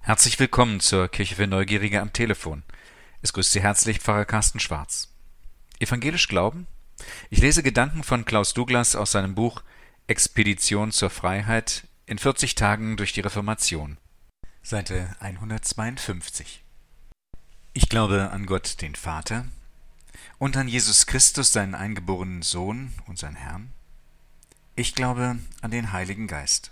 Herzlich willkommen zur Kirche für Neugierige am Telefon. Es grüßt Sie herzlich Pfarrer Carsten Schwarz. Evangelisch Glauben? Ich lese Gedanken von Klaus Douglas aus seinem Buch Expedition zur Freiheit in 40 Tagen durch die Reformation. Seite 152. Ich glaube an Gott, den Vater, und an Jesus Christus, seinen eingeborenen Sohn, unseren Herrn. Ich glaube an den Heiligen Geist.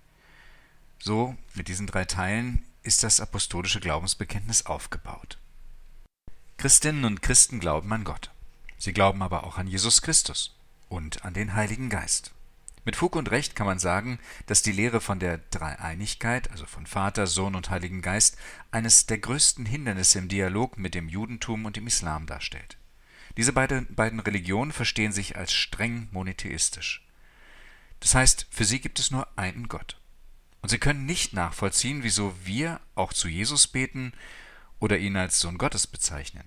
So, mit diesen 3 Teilen ist das apostolische Glaubensbekenntnis aufgebaut. Christinnen und Christen glauben an Gott. Sie glauben aber auch an Jesus Christus und an den Heiligen Geist. Mit Fug und Recht kann man sagen, dass die Lehre von der Dreieinigkeit, also von Vater, Sohn und Heiligen Geist, eines der größten Hindernisse im Dialog mit dem Judentum und dem Islam darstellt. Diese beiden Religionen verstehen sich als streng monotheistisch. Das heißt, für sie gibt es nur einen Gott. Und sie können nicht nachvollziehen, wieso wir auch zu Jesus beten oder ihn als Sohn Gottes bezeichnen.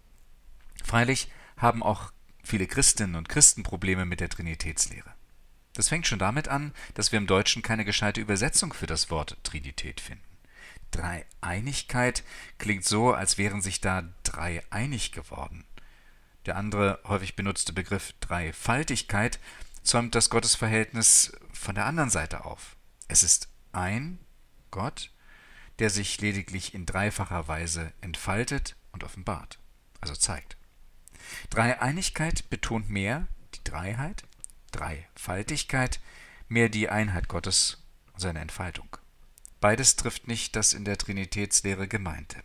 Freilich haben auch viele Christinnen und Christen Probleme mit der Trinitätslehre. Das fängt schon damit an, dass wir im Deutschen keine gescheite Übersetzung für das Wort Trinität finden. Dreieinigkeit klingt so, als wären sich da 3 einig geworden. Der andere häufig benutzte Begriff Dreifaltigkeit zäumt das Gottesverhältnis von der anderen Seite auf. Es ist ein Gott, der sich lediglich in dreifacher Weise entfaltet und offenbart, also zeigt. Dreieinigkeit betont mehr die Dreiheit, Dreifaltigkeit mehr die Einheit Gottes und seine Entfaltung. Beides trifft nicht das in der Trinitätslehre Gemeinte.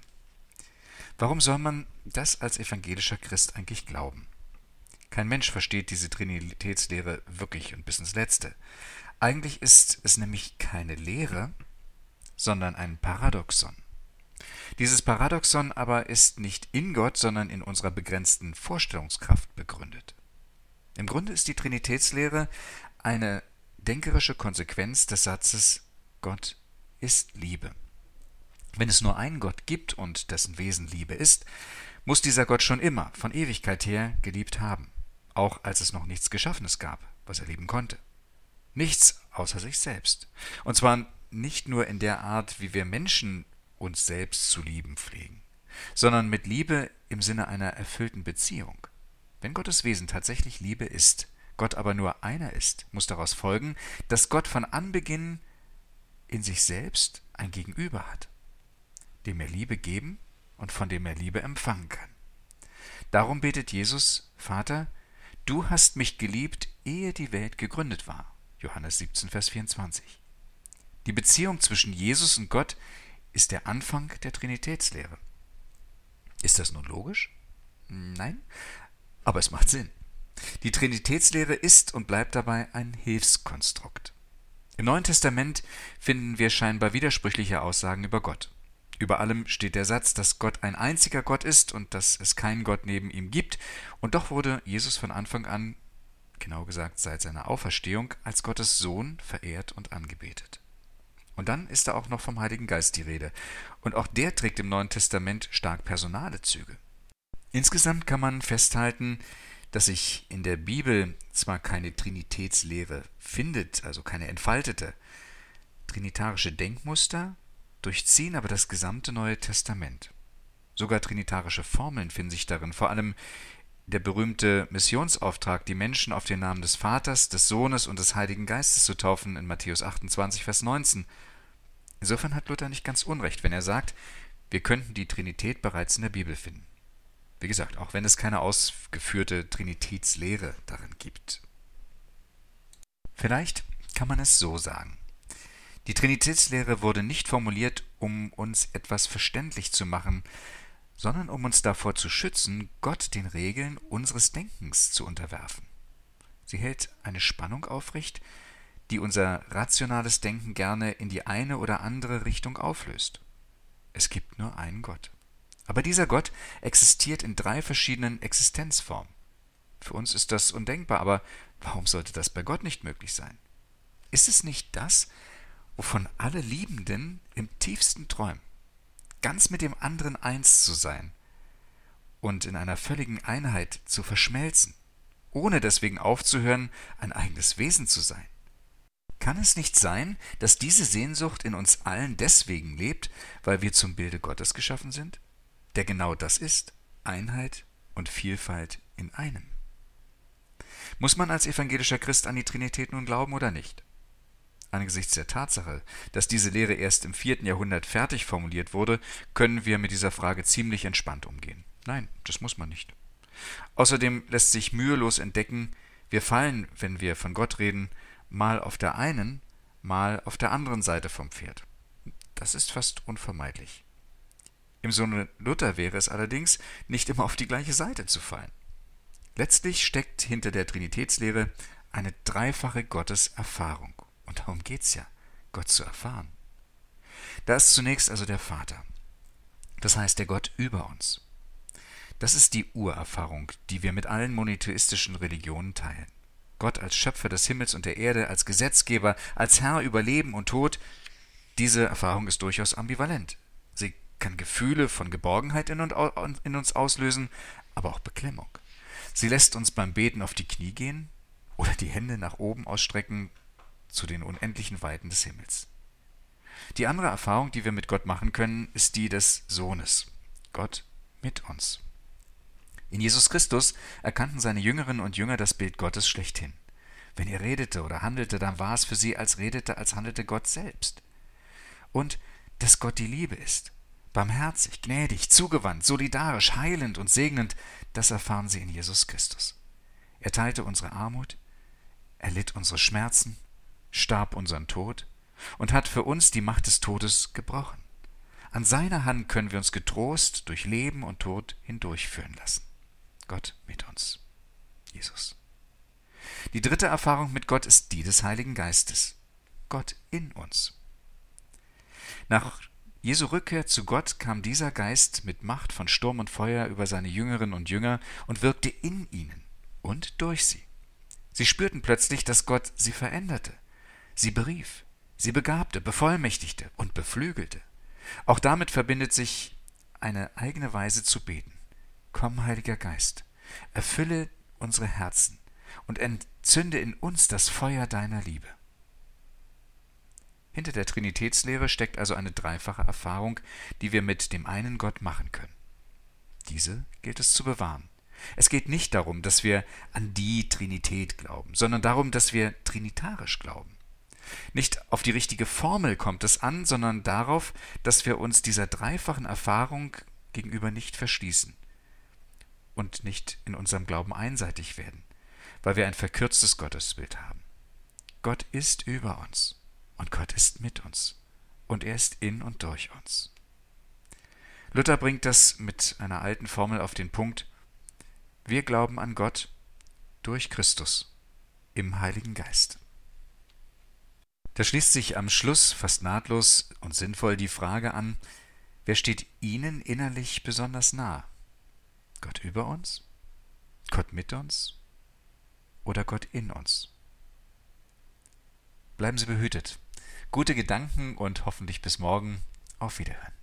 Warum soll man das als evangelischer Christ eigentlich glauben? Kein Mensch versteht diese Trinitätslehre wirklich und bis ins Letzte. Eigentlich ist es nämlich keine Lehre, sondern ein Paradoxon. Dieses Paradoxon aber ist nicht in Gott, sondern in unserer begrenzten Vorstellungskraft begründet. Im Grunde ist die Trinitätslehre eine denkerische Konsequenz des Satzes Gott ist Liebe. Wenn es nur einen Gott gibt und dessen Wesen Liebe ist, muss dieser Gott schon immer, von Ewigkeit her, geliebt haben, auch als es noch nichts Geschaffenes gab, was er lieben konnte. Nichts außer sich selbst. Und zwar nicht nur in der Art, wie wir Menschen uns selbst zu lieben pflegen, sondern mit Liebe im Sinne einer erfüllten Beziehung. Wenn Gottes Wesen tatsächlich Liebe ist, Gott aber nur einer ist, muss daraus folgen, dass Gott von Anbeginn in sich selbst ein Gegenüber hat, dem er Liebe geben und von dem er Liebe empfangen kann. Darum betet Jesus: Vater, du hast mich geliebt, ehe die Welt gegründet war. Johannes 17, Vers 24. Die Beziehung zwischen Jesus und Gott ist der Anfang der Trinitätslehre. Ist das nun logisch? Nein, aber es macht Sinn. Die Trinitätslehre ist und bleibt dabei ein Hilfskonstrukt. Im Neuen Testament finden wir scheinbar widersprüchliche Aussagen über Gott. Über allem steht der Satz, dass Gott ein einziger Gott ist und dass es keinen Gott neben ihm gibt. Und doch wurde Jesus von Anfang an, genau gesagt seit seiner Auferstehung, als Gottes Sohn verehrt und angebetet. Und dann ist da auch noch vom Heiligen Geist die Rede. Und auch der trägt im Neuen Testament stark personale Züge. Insgesamt kann man festhalten, dass sich in der Bibel zwar keine Trinitätslehre findet, also keine entfaltete. Trinitarische Denkmuster durchziehen aber das gesamte Neue Testament. Sogar trinitarische Formeln finden sich darin, vor allem der berühmte Missionsauftrag, die Menschen auf den Namen des Vaters, des Sohnes und des Heiligen Geistes zu taufen in Matthäus 28, Vers 19. Insofern hat Luther nicht ganz unrecht, wenn er sagt, wir könnten die Trinität bereits in der Bibel finden. Wie gesagt, auch wenn es keine ausgeführte Trinitätslehre darin gibt. Vielleicht kann man es so sagen. Die Trinitätslehre wurde nicht formuliert, um uns etwas verständlich zu machen, sondern um uns davor zu schützen, Gott den Regeln unseres Denkens zu unterwerfen. Sie hält eine Spannung aufrecht, die unser rationales Denken gerne in die eine oder andere Richtung auflöst. Es gibt nur einen Gott. Aber dieser Gott existiert in 3 verschiedenen Existenzformen. Für uns ist das undenkbar, aber warum sollte das bei Gott nicht möglich sein? Ist es nicht das, wovon alle Liebenden im tiefsten träumen? Ganz mit dem anderen eins zu sein und in einer völligen Einheit zu verschmelzen, ohne deswegen aufzuhören, ein eigenes Wesen zu sein. Kann es nicht sein, dass diese Sehnsucht in uns allen deswegen lebt, weil wir zum Bilde Gottes geschaffen sind, der genau das ist: Einheit und Vielfalt in einem? Muss man als evangelischer Christ an die Trinität nun glauben oder nicht? Angesichts der Tatsache, dass diese Lehre erst im 4. Jahrhundert fertig formuliert wurde, können wir mit dieser Frage ziemlich entspannt umgehen. Nein, das muss man nicht. Außerdem lässt sich mühelos entdecken, wir fallen, wenn wir von Gott reden, mal auf der einen, mal auf der anderen Seite vom Pferd. Das ist fast unvermeidlich. Im Sohne Luther wäre es allerdings, nicht immer auf die gleiche Seite zu fallen. Letztlich steckt hinter der Trinitätslehre eine dreifache Gotteserfahrung. Und darum geht's ja, Gott zu erfahren. Da ist zunächst also der Vater, das heißt der Gott über uns. Das ist die Urerfahrung, die wir mit allen monotheistischen Religionen teilen. Gott als Schöpfer des Himmels und der Erde, als Gesetzgeber, als Herr über Leben und Tod. Diese Erfahrung ist durchaus ambivalent. Sie kann Gefühle von Geborgenheit in uns auslösen, aber auch Beklemmung. Sie lässt uns beim Beten auf die Knie gehen oder die Hände nach oben ausstrecken zu den unendlichen Weiten des Himmels. Die andere Erfahrung, die wir mit Gott machen können, ist die des Sohnes. Gott mit uns. In Jesus Christus erkannten seine Jüngerinnen und Jünger das Bild Gottes schlechthin. Wenn er redete oder handelte, dann war es für sie, als handelte Gott selbst. Und dass Gott die Liebe ist. Barmherzig, gnädig, zugewandt, solidarisch, heilend und segnend, das erfahren sie in Jesus Christus. Er teilte unsere Armut, er litt unsere Schmerzen, starb unseren Tod und hat für uns die Macht des Todes gebrochen. An seiner Hand können wir uns getrost durch Leben und Tod hindurchführen lassen. Gott mit uns. Jesus. Die dritte Erfahrung mit Gott ist die des Heiligen Geistes. Gott in uns. Nach Jesu Rückkehr zu Gott kam dieser Geist mit Macht von Sturm und Feuer über seine Jüngerinnen und Jünger und wirkte in ihnen und durch sie. Sie spürten plötzlich, dass Gott sie veränderte. Sie berief, sie begabte, bevollmächtigte und beflügelte. Auch damit verbindet sich eine eigene Weise zu beten. Komm, Heiliger Geist, erfülle unsere Herzen und entzünde in uns das Feuer deiner Liebe. Hinter der Trinitätslehre steckt also eine dreifache Erfahrung, die wir mit dem einen Gott machen können. Diese gilt es zu bewahren. Es geht nicht darum, dass wir an die Trinität glauben, sondern darum, dass wir trinitarisch glauben. Nicht auf die richtige Formel kommt es an, sondern darauf, dass wir uns dieser dreifachen Erfahrung gegenüber nicht verschließen und nicht in unserem Glauben einseitig werden, weil wir ein verkürztes Gottesbild haben. Gott ist über uns und Gott ist mit uns und er ist in und durch uns. Luther bringt das mit einer alten Formel auf den Punkt: Wir glauben an Gott durch Christus im Heiligen Geist. Da schließt sich am Schluss fast nahtlos und sinnvoll die Frage an: Wer steht Ihnen innerlich besonders nah? Gott über uns? Gott mit uns? Oder Gott in uns? Bleiben Sie behütet. Gute Gedanken und hoffentlich bis morgen. Auf Wiederhören.